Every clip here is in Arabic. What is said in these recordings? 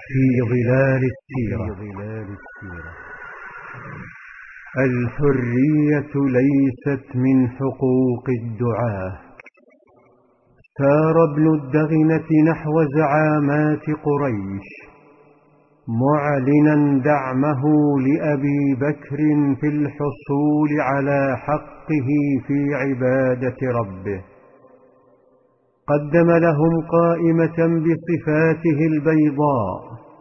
في ظلال السيرة. الحرية ليست من حقوق الدعاة. سار ابن الدغنة نحو زعامات قريش معلنا دعمه لأبي بكر في الحصول على حقه في عبادة ربه. قدم لهم قائمة بصفاته البيضاء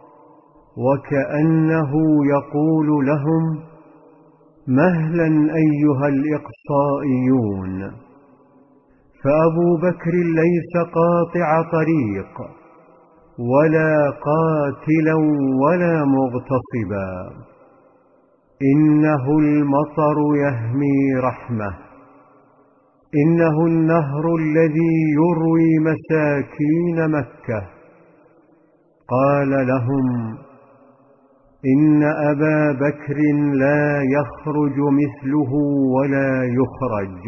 وكأنه يقول لهم: مهلا أيها الإقصائيون. فأبو بكر ليس قاطع طريق ولا قاتلا ولا مغتصبا، إنه المطر يهمي رحمة، إنه النهر الذي يروي مساكين مكة. قال لهم: إن أبا بكر لا يخرج مثله ولا يخرج.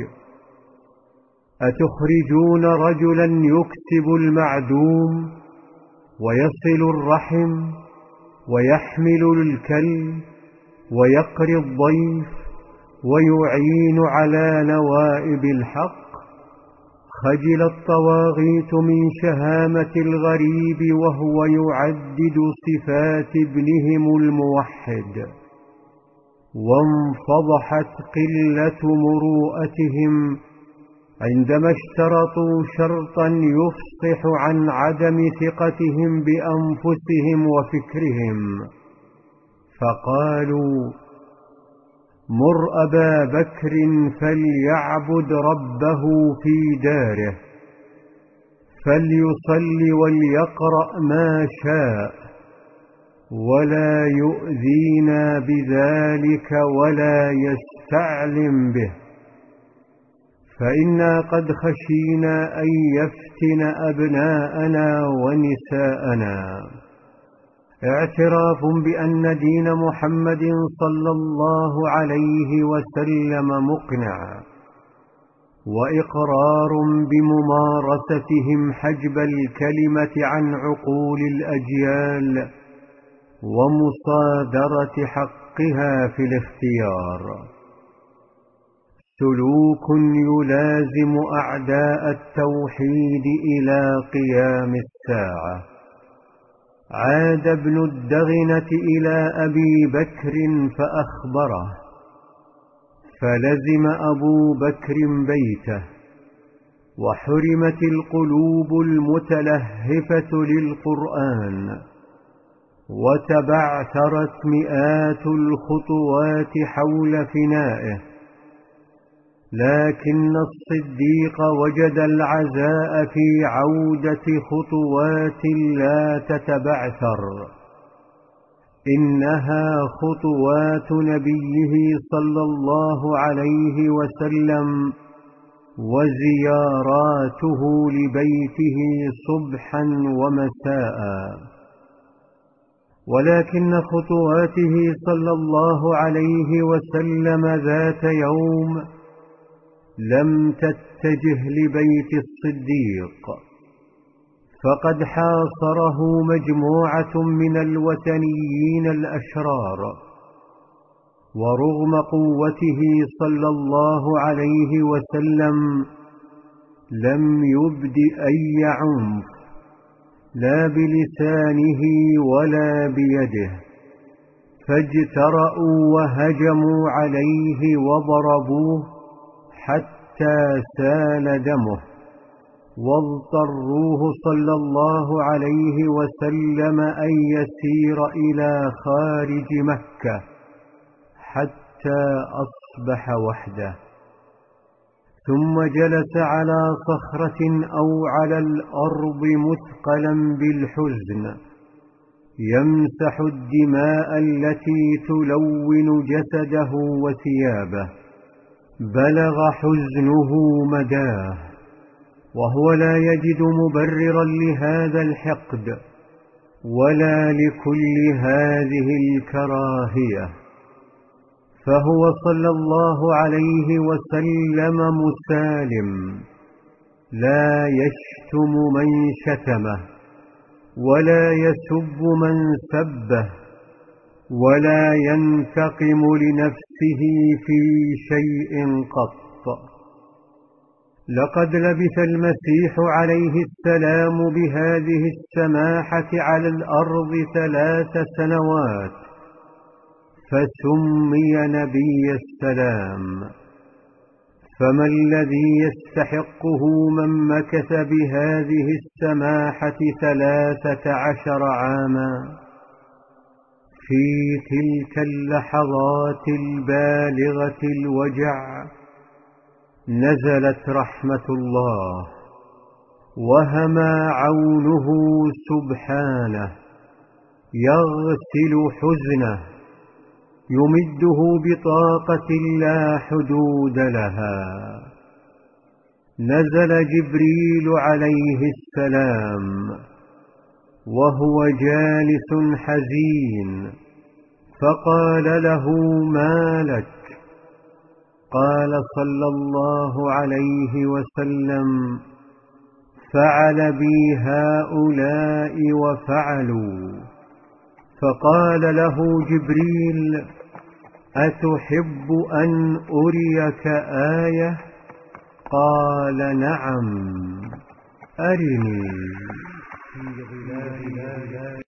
أتخرجون رجلا يكسب المعدوم ويصل الرحم ويحمل الكلب ويقري الضيف ويعين على نوائب الحق؟ خجل الطواغيت من شهامة الغريب وهو يعدد صفات ابنهم الموحد، وانفضحت قلة مروءتهم عندما اشترطوا شرطا يفصح عن عدم ثقتهم بأنفسهم وفكرهم، فقالوا: مر أبا بكر فليعبد ربه في داره، فليصل وليقرأ ما شاء، ولا يؤذينا بذلك ولا يستعلم به، فإنا قد خشينا أن يفتن أبناءنا ونساءنا. اعتراف بأن دين محمد صلى الله عليه وسلم مقنع، وإقرار بممارستهم حجب الكلمة عن عقول الأجيال ومصادرة حقها في الاختيار. سلوك يلازم أعداء التوحيد إلى قيام الساعة. عاد ابن الدغنة إلى أبي بكر فأخبره، فلزم أبو بكر بيته، وحرمت القلوب المتلهفة للقرآن، وتبعثرت مئات الخطوات حول فنائه، لكن الصديق وجد العزاء في عودة خطوات لا تتبعثر، إنها خطوات نبيه صلى الله عليه وسلم وزياراته لبيته صبحا ومساء. ولكن خطواته صلى الله عليه وسلم ذات يوم لم تتجه لبيت الصديق، فقد حاصره مجموعة من الوثنيين الأشرار، ورغم قوته صلى الله عليه وسلم لم يبد أي عنف لا بلسانه ولا بيده، فاجترأوا وهجموا عليه وضربوه حتى سال دمه، واضطروه صلى الله عليه وسلم أن يسير إلى خارج مكة حتى أصبح وحده، ثم جلس على صخرة أو على الأرض مثقلا بالحزن يمسح الدماء التي تلون جسده وثيابه. بلغ حزنه مداه، وهو لا يجد مبررا لهذا الحقد ولا لكل هذه الكراهية، فهو صلى الله عليه وسلم مسالم، لا يشتم من شتمه ولا يسب من سبه، ولا ينتقم لنفسه في شيء قط. لقد لبث المسيح عليه السلام بهذه السماحة على الأرض 3 سنوات، فسمي نبي السلام. فما الذي يستحقه من مكث بهذه السماحة 13 عاما؟ في تلك اللحظات البالغة الوجع نزلت رحمة الله، وهما عونه سبحانه يغسل حزنه، يمده بطاقة لا حدود لها. نزل جبريل عليه السلام وهو جالس حزين، فقال له: ما لك؟ قال صلى الله عليه وسلم: فعل بي هؤلاء وفعلوا. فقال له جبريل: أتحب أن أريك آية؟ قال: نعم، أرني.